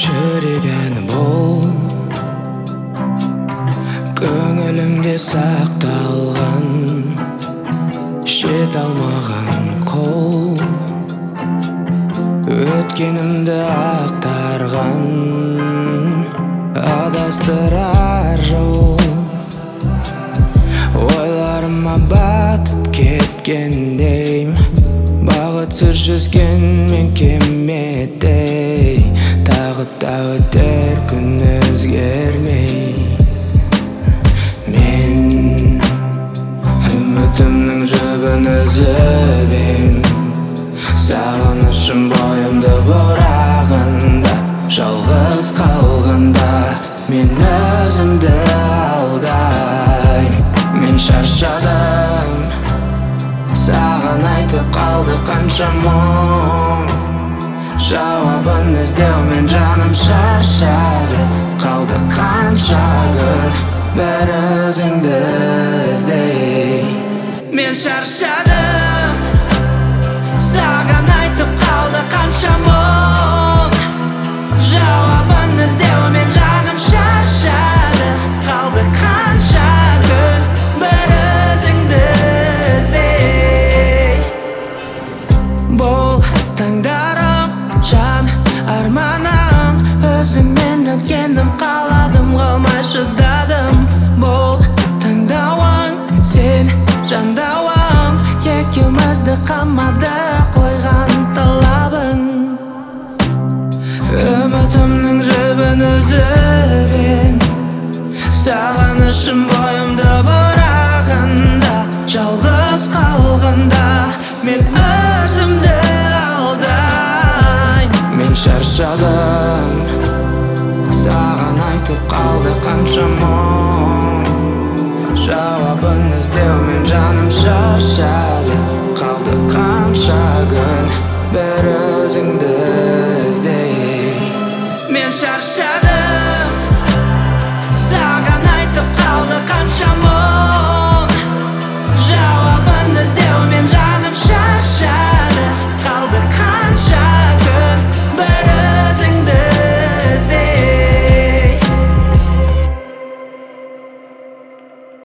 шірігені бұл көңілімде сақталған жете алмаған қол өткенімді ақтарған адастырар жол ойларыма батып кеткендей бақытсыз жүзген мен кемедей тағы да өтер күн өзгермей мен үмітімнің жібін үзіп ем сағынышым бойымды бұрағанда жалғыз қалғанда мен өзімді алдаймын мен шаршадым саған айтып қалды қанша мұң жауабын іздеумен жаным шаршады қалды қанша күн бір өзіңді іздей мен шаршадым саған айтып қалды қанша мұң жауабын іздеумен жаным шаршады қалды қанша күн бір өзіңді іздей бұл таңдарым жан арманым өзіңмен өткенім қаладым қалмай шыдадым бұл таңдауың сен жандауым екеумізді қамады қойған талабың үмітімнің жібін үзіп ем сағынышым бойымды бұрағанда жалғыз қалғанда мен өзімді алдаймын мен шаршадым саған айтып қалды қанша мұң жауабын іздеумен жаным шаршады қалды қанша күн бір өзіңді іздей мен шаршадым